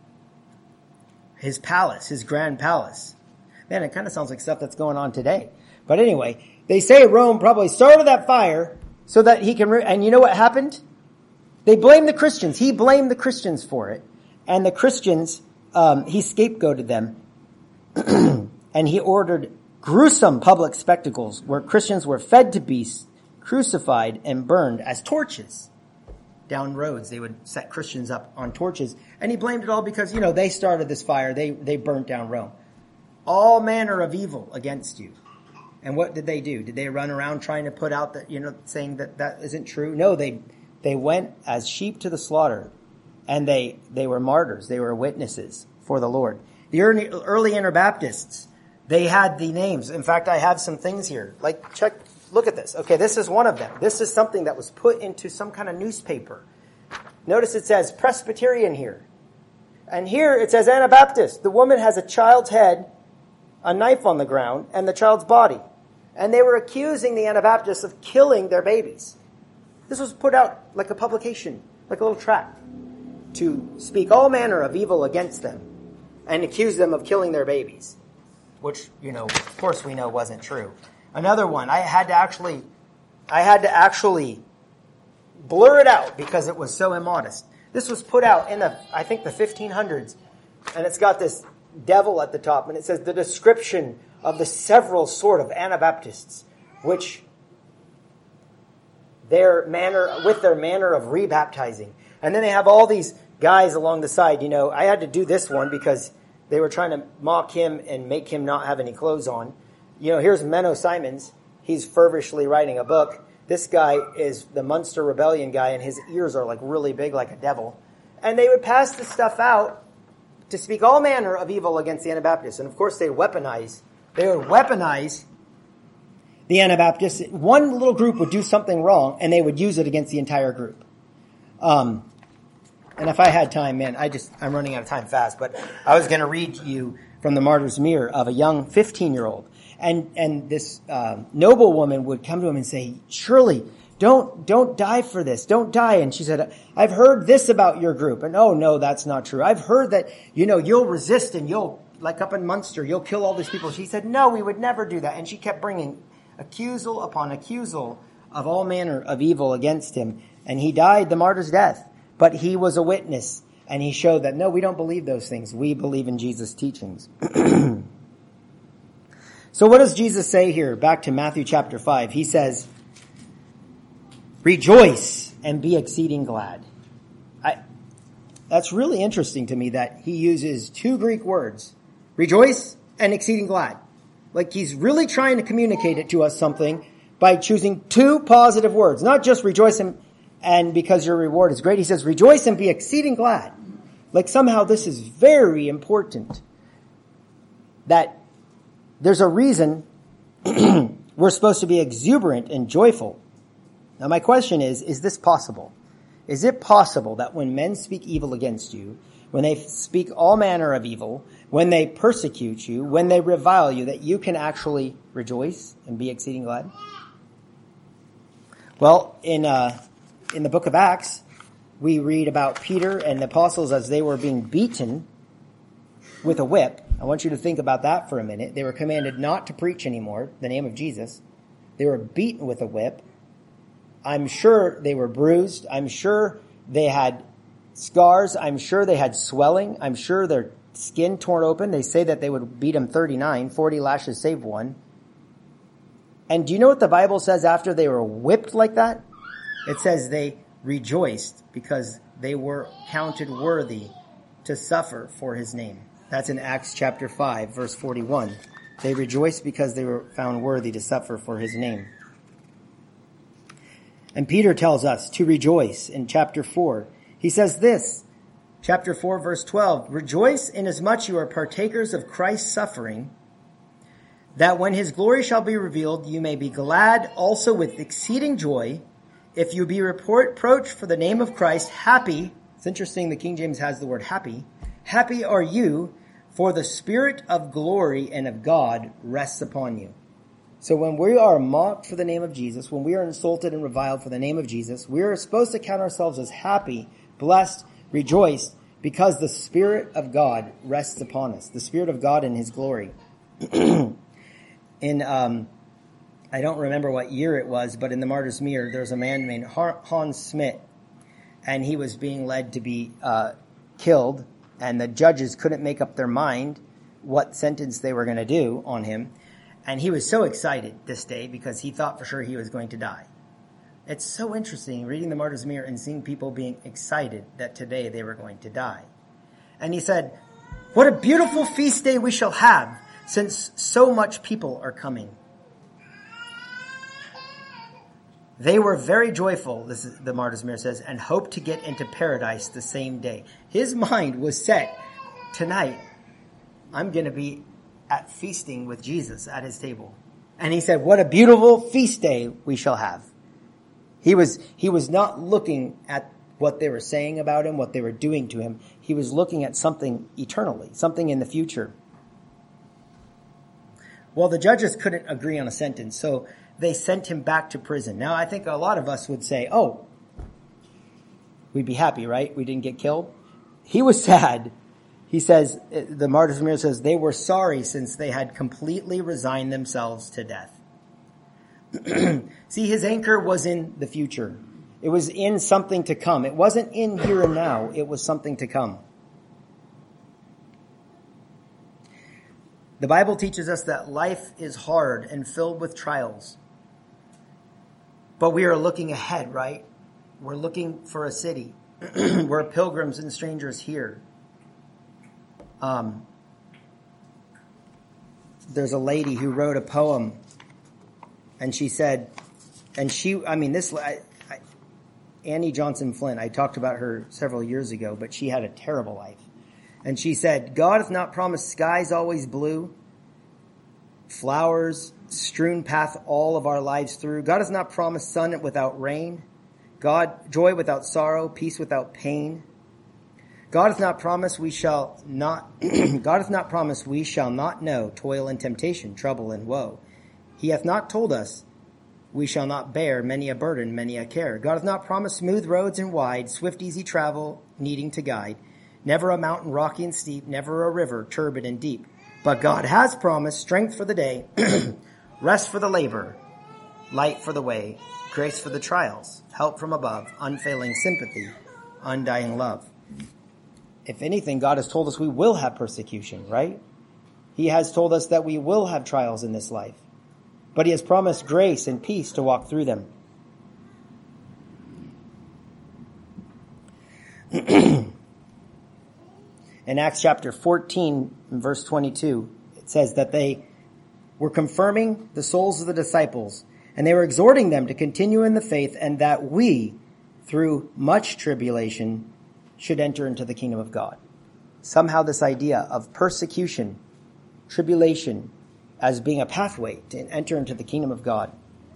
His palace, his grand palace. Man, it kind of sounds like stuff that's going on today. But anyway, they say Rome probably started that fire so that he can, re- and you know what happened? They blamed the Christians. He blamed the Christians for it. And the Christians, um, he scapegoated them. And he ordered gruesome public spectacles where Christians were fed to beasts, crucified, and burned as torches. Down roads, they would set Christians up on torches. And he blamed it all because, you know, they started this fire. They, they burnt down Rome. All manner of evil against you. And what did they do? Did they run around trying to put out that, you know, saying that that isn't true? No, they, they went as sheep to the slaughter, and they, they were martyrs. They were witnesses for the Lord. The early, early Anabaptists, they had the names. In fact, I have some things here. Like, check, look at this. Okay, this is one of them. This is something that was put into some kind of newspaper. Notice it says Presbyterian here. And here it says Anabaptist. The woman has a child's head, a knife on the ground, and the child's body. And they were accusing the Anabaptists of killing their babies. This was put out like a publication, like a little tract, to speak all manner of evil against them and accuse them of killing their babies, which, you know, of course we know wasn't true. Another one, I had to actually, I had to actually blur it out because it was so immodest. This was put out in the, I think the fifteen hundreds, and it's got this devil at the top, and it says the description of the several sort of Anabaptists, which their manner, with their manner of rebaptizing. And then they have all these guys along the side. You know, I had to do this one because they were trying to mock him and make him not have any clothes on. you know, here's Menno Simons. He's feverishly writing a book. This guy is the Munster Rebellion guy, and his ears are like really big like a devil. And they would pass this stuff out to speak all manner of evil against the Anabaptists. And of course they weaponize, they would weaponize the Anabaptists. One little group would do something wrong, and they would use it against the entire group. Um, and if I had time, man, I just, I'm running out of time fast, but I was going to read you from the Martyr's Mirror of a young fifteen-year-old. And, and this, uh, noble woman would come to him and say, Shirley, don't, don't die for this. Don't die. And she said, I've heard this about your group. And oh, no, that's not true. I've heard that, you know, you'll resist and you'll, like up in Munster, you'll kill all these people. She said, no, we would never do that. And she kept bringing accusal upon accusal of all manner of evil against him. And he died the martyr's death. But he was a witness. And he showed that, no, we don't believe those things. We believe in Jesus' teachings. So what does Jesus say here? Back to Matthew chapter five. He says, rejoice and be exceeding glad. I, that's really interesting to me that he uses two Greek words, rejoice and exceeding glad. Like he's really trying to communicate it to us something by choosing two positive words, not just rejoice and, and because your reward is great. He says, rejoice and be exceeding glad. Like somehow this is very important that there's a reason we're supposed to be exuberant and joyful. Now my question is, is this possible? Is it possible that when men speak evil against you, when they speak all manner of evil, when they persecute you, when they revile you, that you can actually rejoice and be exceeding glad? Well, in uh, in the book of Acts, we read about Peter and the apostles as they were being beaten with a whip. I want you to think about that for a minute. They were commanded not to preach anymore the name of Jesus. They were beaten with a whip. I'm sure they were bruised. I'm sure they had scars. I'm sure they had swelling. I'm sure their skin torn open. They say that they would beat them thirty-nine, forty lashes save one. And do you know what the Bible says after they were whipped like that? It says they rejoiced because they were counted worthy to suffer for his name. That's in Acts chapter five, verse forty-one. They rejoiced because they were found worthy to suffer for his name. And Peter tells us to rejoice in chapter four. He says this, chapter four, verse twelve, rejoice inasmuch you are partakers of Christ's suffering, that when his glory shall be revealed, you may be glad also with exceeding joy. If you be reproached for the name of Christ, happy, it's interesting the King James has the word happy, happy are you, for the Spirit of glory and of God rests upon you. So when we are mocked for the name of Jesus, when we are insulted and reviled for the name of Jesus, we are supposed to count ourselves as happy, blessed, rejoiced, because the Spirit of God rests upon us, the Spirit of God in his glory. in, um, I don't remember what year it was, but in the Martyr's Mirror, there's a man named Hans Smit, and he was being led to be uh, killed, and the judges couldn't make up their mind what sentence they were going to do on him. And he was so excited this day because he thought for sure he was going to die. It's so interesting reading the Martyr's Mirror and seeing people being excited that today they were going to die. And he said, what a beautiful feast day we shall have, since so much people are coming. They were very joyful, this is, the Martyr's Mirror says, and hoped to get into paradise the same day. His mind was set, tonight, I'm going to be at feasting with Jesus at his table. And he said, what a beautiful feast day we shall have. He was, he was not looking at what they were saying about him, what they were doing to him. He was looking at something eternally, something in the future. Well, the judges couldn't agree on a sentence, so they sent him back to prison. Now, I think a lot of us would say, oh, we'd be happy, right? We didn't get killed. He was sad. He says, the Martyr's Mirror says, they were sorry since they had completely resigned themselves to death. See, his anchor was in the future. It was in something to come. It wasn't in here and now. It was something to come. The Bible teaches us that life is hard and filled with trials. But we are looking ahead, right? We're looking for a city. We're pilgrims and strangers here. Um, there's a lady who wrote a poem, and she said, and she, I mean, this, I, I, Annie Johnson Flint, I talked about her several years ago, but she had a terrible life. And she said, God hath not promised skies always blue, flowers strewn path all of our lives through. God has not promised sun without rain, God, joy without sorrow, peace without pain. God hath not promised we shall not, God hath not promised we shall not know toil and temptation, trouble and woe. He hath not told us we shall not bear many a burden, many a care. God hath not promised smooth roads and wide, swift, easy travel, needing to guide. Never a mountain rocky and steep, never a river turbid and deep. But God has promised strength for the day, rest for the labor, light for the way, grace for the trials, help from above, unfailing sympathy, undying love. If anything, God has told us we will have persecution, right? He has told us that we will have trials in this life. But he has promised grace and peace to walk through them. In Acts chapter fourteen, verse twenty-two, it says that they were confirming the souls of the disciples, and they were exhorting them to continue in the faith, and that we, through much tribulation, should enter into the kingdom of God. Somehow this idea of persecution, tribulation, as being a pathway to enter into the kingdom of God.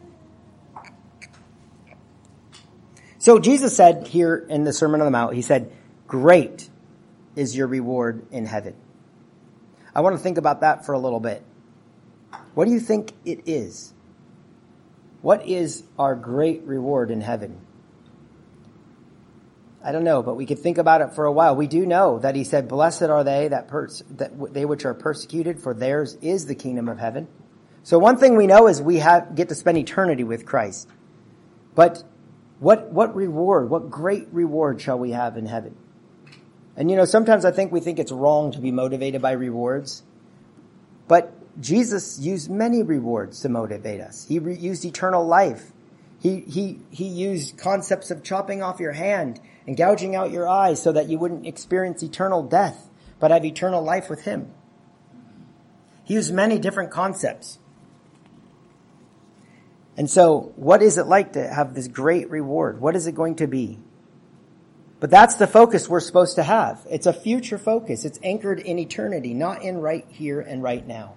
So Jesus said here in the Sermon on the Mount, he said, great is your reward in heaven. I want to think about that for a little bit. What do you think it is? What is our great reward in heaven? I don't know, but we could think about it for a while. We do know that he said, blessed are they that, pers- that they which are persecuted, for theirs is the kingdom of heaven. So one thing we know is we have, get to spend eternity with Christ. But what, what reward, what great reward shall we have in heaven? And you know, sometimes I think we think it's wrong to be motivated by rewards. But Jesus used many rewards to motivate us. He re- used eternal life. He, he, he used concepts of chopping off your hand and gouging out your eyes so that you wouldn't experience eternal death, but have eternal life with him. He used many different concepts. And so, what is it like to have this great reward? What is it going to be? But that's the focus we're supposed to have. It's a future focus. It's anchored in eternity, not in right here and right now.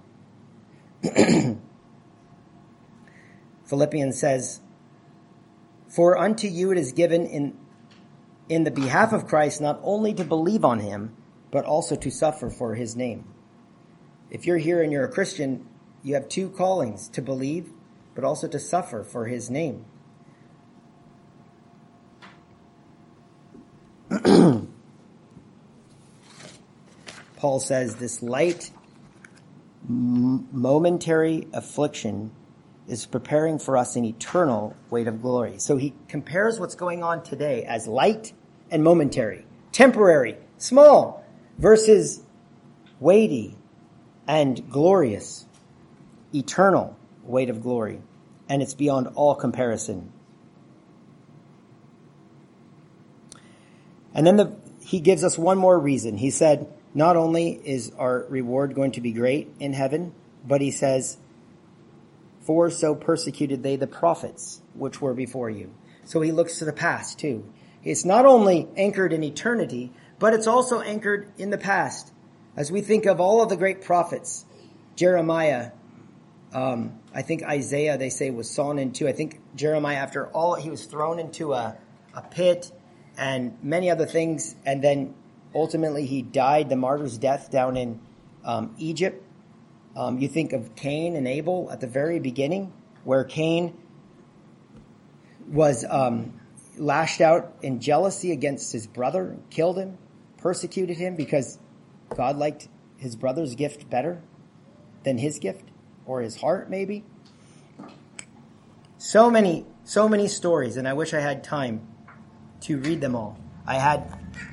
Philippians says, for unto you it is given in in the behalf of Christ not only to believe on him, but also to suffer for his name. If you're here and you're a Christian, you have two callings, to believe, but also to suffer for his name. Paul says this light, m- momentary affliction is preparing for us an eternal weight of glory. So he compares what's going on today as light and momentary, temporary, small, versus weighty and glorious, eternal weight of glory. And it's beyond all comparison. And then the, he gives us one more reason. He said, not only is our reward going to be great in heaven, but he says, for so persecuted they the prophets which were before you. So he looks to the past too. It's not only anchored in eternity, but it's also anchored in the past. As we think of all of the great prophets, Jeremiah, um, I think Isaiah, they say, was sawn in two. I think Jeremiah, after all, he was thrown into a, a pit and many other things. And then ultimately he died the martyr's death down in um, Egypt. Um, you think of Cain and Abel at the very beginning, where Cain was um, lashed out in jealousy against his brother, killed him, persecuted him because God liked his brother's gift better than his gift, or his heart maybe. So many, so many stories, and I wish I had time to read them all. I had,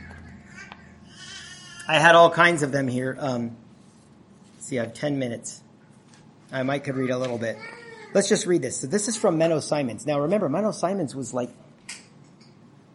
I had all kinds of them here. Um, See, I have ten minutes. I might could read a little bit. Let's just read this. So this is from Menno Simons. Now remember, Menno Simons was like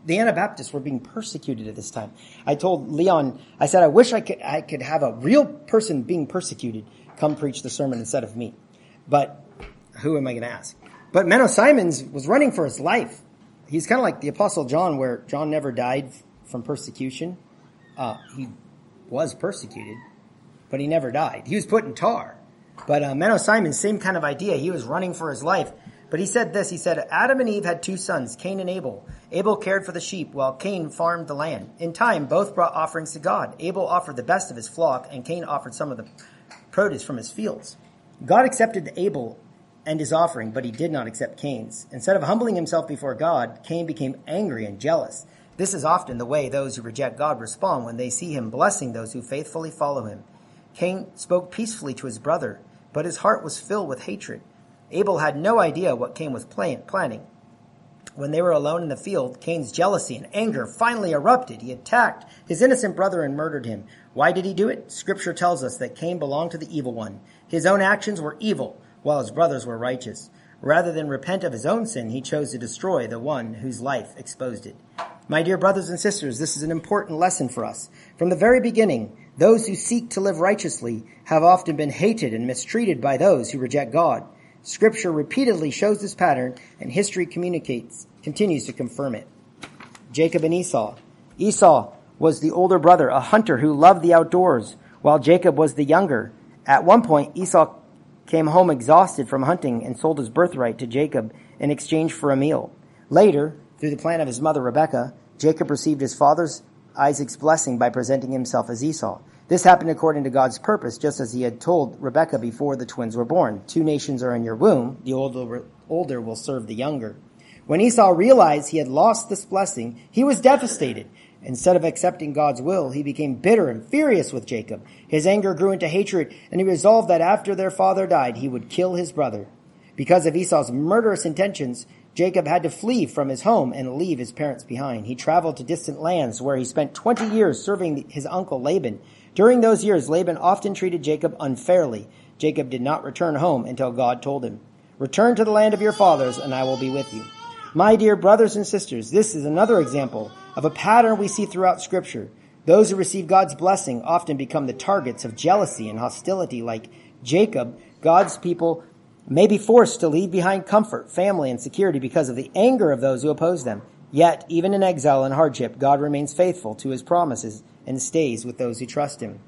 the Anabaptists were being persecuted at this time. I told Leon, I said, I wish I could, I could have a real person being persecuted come preach the sermon instead of me. But who am I going to ask? But Menno Simons was running for his life. He's kind of like the Apostle John, where John never died from persecution. Uh, he was persecuted, but he never died. He was put in tar. But uh, Menno Simons, same kind of idea. He was running for his life. But he said this, he said, Adam and Eve had two sons, Cain and Abel. Abel cared for the sheep, while Cain farmed the land. In time, both brought offerings to God. Abel offered the best of his flock, and Cain offered some of the produce from his fields. God accepted Abel and his offering, but he did not accept Cain's. Instead of humbling himself before God, Cain became angry and jealous. This is often the way those who reject God respond when they see him blessing those who faithfully follow him. Cain spoke peacefully to his brother, but his heart was filled with hatred. Abel had no idea what Cain was plan- planning. When they were alone in the field, Cain's jealousy and anger finally erupted. He attacked his innocent brother and murdered him. Why did he do it? Scripture tells us that Cain belonged to the evil one. His own actions were evil, while his brothers were righteous. Rather than repent of his own sin, he chose to destroy the one whose life exposed it. My dear brothers and sisters, this is an important lesson for us. From the very beginning, those who seek to live righteously have often been hated and mistreated by those who reject God. Scripture repeatedly shows this pattern, and history communicates, continues to confirm it. Jacob and Esau. Esau was the older brother, a hunter who loved the outdoors, while Jacob was the younger. At one point, Esau came home exhausted from hunting and sold his birthright to Jacob in exchange for a meal. Later, through the plan of his mother Rebekah, Jacob received his father's Isaac's blessing by presenting himself as Esau. This happened according to God's purpose, just as he had told Rebekah before the twins were born. Two nations are in your womb. The older, older will serve the younger. When Esau realized he had lost this blessing, he was devastated. Instead of accepting God's will, he became bitter and furious with Jacob. His anger grew into hatred, and he resolved that after their father died, he would kill his brother. Because of Esau's murderous intentions, Jacob had to flee from his home and leave his parents behind. He traveled to distant lands where he spent twenty years serving his uncle Laban. During those years, Laban often treated Jacob unfairly. Jacob did not return home until God told him, "Return to the land of your fathers, and I will be with you." My dear brothers and sisters, this is another example of a pattern we see throughout Scripture. Those who receive God's blessing often become the targets of jealousy and hostility. Like Jacob, God's people may be forced to leave behind comfort, family, and security because of the anger of those who oppose them. Yet, even in exile and hardship, God remains faithful to his promises and stays with those who trust him.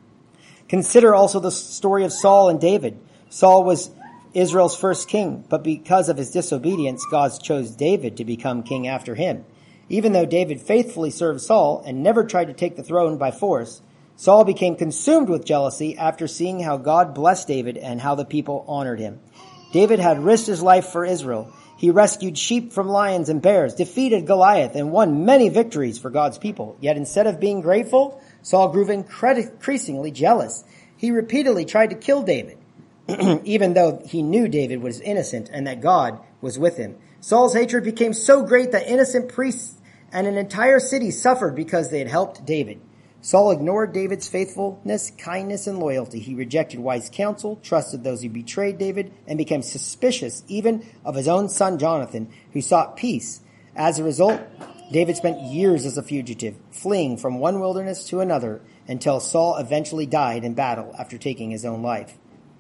Consider also the story of Saul and David. Saul was Israel's first king, but because of his disobedience, God chose David to become king after him. Even though David faithfully served Saul and never tried to take the throne by force, Saul became consumed with jealousy after seeing how God blessed David and how the people honored him. David had risked his life for Israel. He rescued sheep from lions and bears, defeated Goliath, and won many victories for God's people. Yet instead of being grateful, Saul grew increasingly jealous. He repeatedly tried to kill David, even though he knew David was innocent and that God was with him. Saul's hatred became so great that innocent priests and an entire city suffered because they had helped David. Saul ignored David's faithfulness, kindness, and loyalty. He rejected wise counsel, trusted those who betrayed David, and became suspicious even of his own son Jonathan, who sought peace. As a result, David spent years as a fugitive, fleeing from one wilderness to another until Saul eventually died in battle after taking his own life.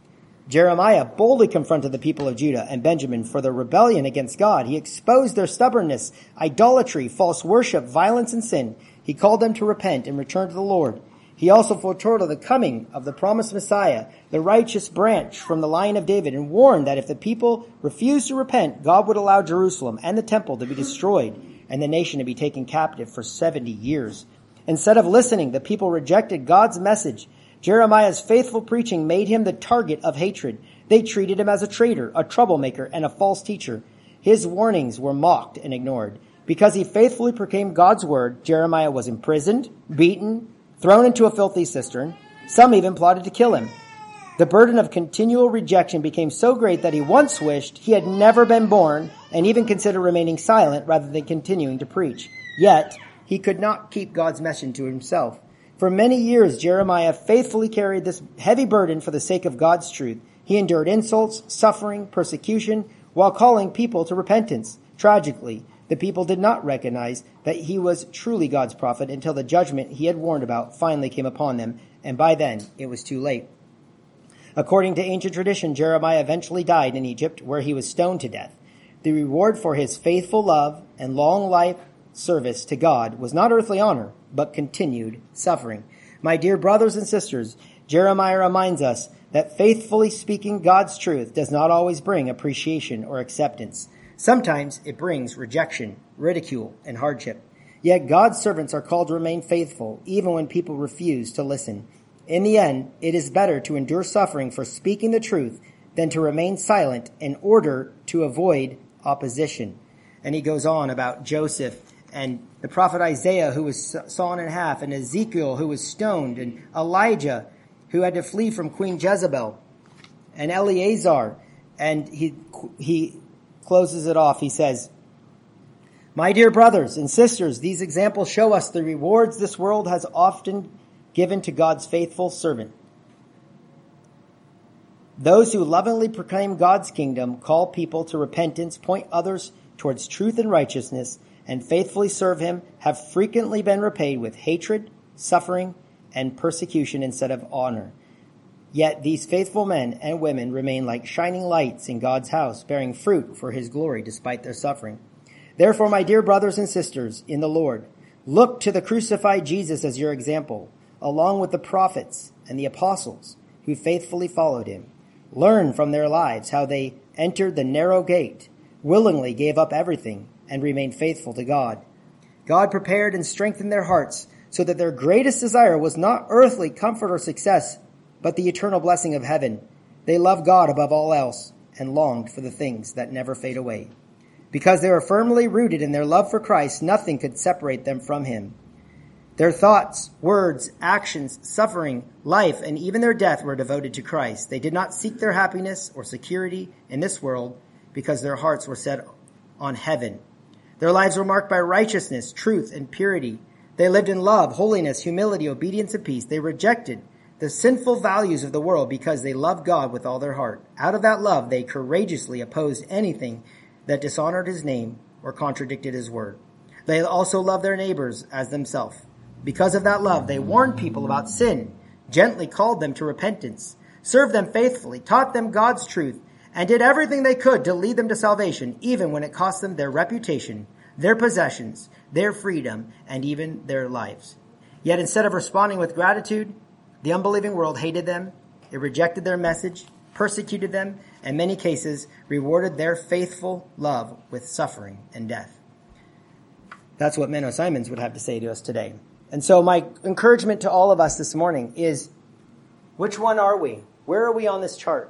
Jeremiah boldly confronted the people of Judah and Benjamin for their rebellion against God. He exposed their stubbornness, idolatry, false worship, violence, and sin. He called them to repent and return to the Lord. He also foretold of the coming of the promised Messiah, the righteous branch from the line of David, and warned that if the people refused to repent, God would allow Jerusalem and the temple to be destroyed and the nation to be taken captive for seventy years. Instead of listening, the people rejected God's message. Jeremiah's faithful preaching made him the target of hatred. They treated him as a traitor, a troublemaker, and a false teacher. His warnings were mocked and ignored. Because he faithfully proclaimed God's word, Jeremiah was imprisoned, beaten, thrown into a filthy cistern. Some even plotted to kill him. The burden of continual rejection became so great that he once wished he had never been born and even considered remaining silent rather than continuing to preach. Yet, he could not keep God's message to himself. For many years, Jeremiah faithfully carried this heavy burden for the sake of God's truth. He endured insults, suffering, persecution, while calling people to repentance. Tragically, The people did not recognize that he was truly God's prophet until the judgment he had warned about finally came upon them, and by then it was too late. According to ancient tradition, Jeremiah eventually died in Egypt, where he was stoned to death. The reward for his faithful love and long life service to God was not earthly honor, but continued suffering. My dear brothers and sisters, Jeremiah reminds us that faithfully speaking God's truth does not always bring appreciation or acceptance. Sometimes it brings rejection, ridicule, and hardship. Yet God's servants are called to remain faithful, even when people refuse to listen. In the end, it is better to endure suffering for speaking the truth than to remain silent in order to avoid opposition. And he goes on about Joseph and the prophet Isaiah, who was sawn in half, and Ezekiel, who was stoned, and Elijah, who had to flee from Queen Jezebel, and Eleazar. And he he closes it off. He says, my dear brothers and sisters, these examples show us the rewards this world has often given to God's faithful servant. Those who lovingly proclaim God's kingdom, call people to repentance, point others towards truth and righteousness, and faithfully serve him, have frequently been repaid with hatred, suffering, and persecution instead of honor. Yet these faithful men and women remain like shining lights in God's house, bearing fruit for his glory despite their suffering. Therefore, my dear brothers and sisters in the Lord, look to the crucified Jesus as your example, along with the prophets and the apostles who faithfully followed him. Learn from their lives how they entered the narrow gate, willingly gave up everything, and remained faithful to God. God prepared and strengthened their hearts so that their greatest desire was not earthly comfort or success, but the eternal blessing of heaven. They loved God above all else and longed for the things that never fade away. Because they were firmly rooted in their love for Christ, nothing could separate them from him. Their thoughts, words, actions, suffering, life, and even their death were devoted to Christ. They did not seek their happiness or security in this world because their hearts were set on heaven. Their lives were marked by righteousness, truth, and purity. They lived in love, holiness, humility, obedience, and peace. They rejected the sinful values of the world because they loved God with all their heart. Out of that love, they courageously opposed anything that dishonored his name or contradicted his word. They also loved their neighbors as themselves. Because of that love, they warned people about sin, gently called them to repentance, served them faithfully, taught them God's truth, and did everything they could to lead them to salvation, even when it cost them their reputation, their possessions, their freedom, and even their lives. Yet instead of responding with gratitude, the unbelieving world hated them, it rejected their message, persecuted them, and in many cases rewarded their faithful love with suffering and death. That's what Menno Simons would have to say to us today. And so my encouragement to all of us this morning is, which one are we? Where are we on this chart?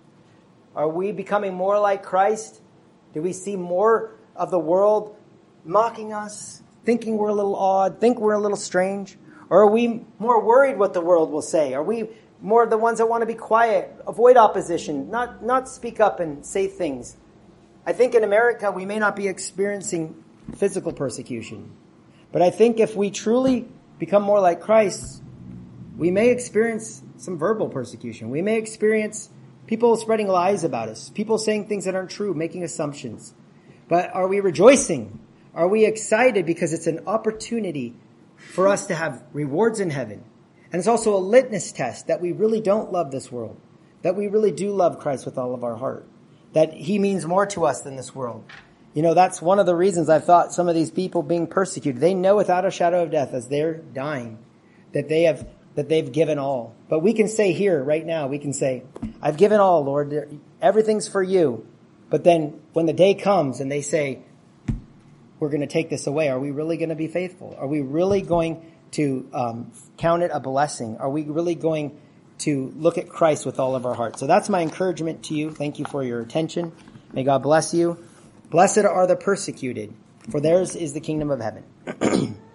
Are we becoming more like Christ? Do we see more of the world mocking us, thinking we're a little odd, think we're a little strange? Or are we more worried what the world will say? Are we more the ones that want to be quiet, avoid opposition, not, not speak up and say things? I think in America we may not be experiencing physical persecution. But I think if we truly become more like Christ, we may experience some verbal persecution. We may experience people spreading lies about us, people saying things that aren't true, making assumptions. But are we rejoicing? Are we excited because it's an opportunity for us to have rewards in heaven? And it's also a litmus test that we really don't love this world, that we really do love Christ with all of our heart, that he means more to us than this world. You know, that's one of the reasons I've thought some of these people being persecuted, they know without a shadow of death as they're dying that they have, that they've given all. But we can say here right now, we can say, I've given all, Lord. Everything's for you. But then when the day comes and they say, we're going to take this away, are we really going to be faithful? Are we really going to um, count it a blessing? Are we really going to look at Christ with all of our heart? So that's my encouragement to you. Thank you for your attention. May God bless you. Blessed are the persecuted, for theirs is the kingdom of heaven.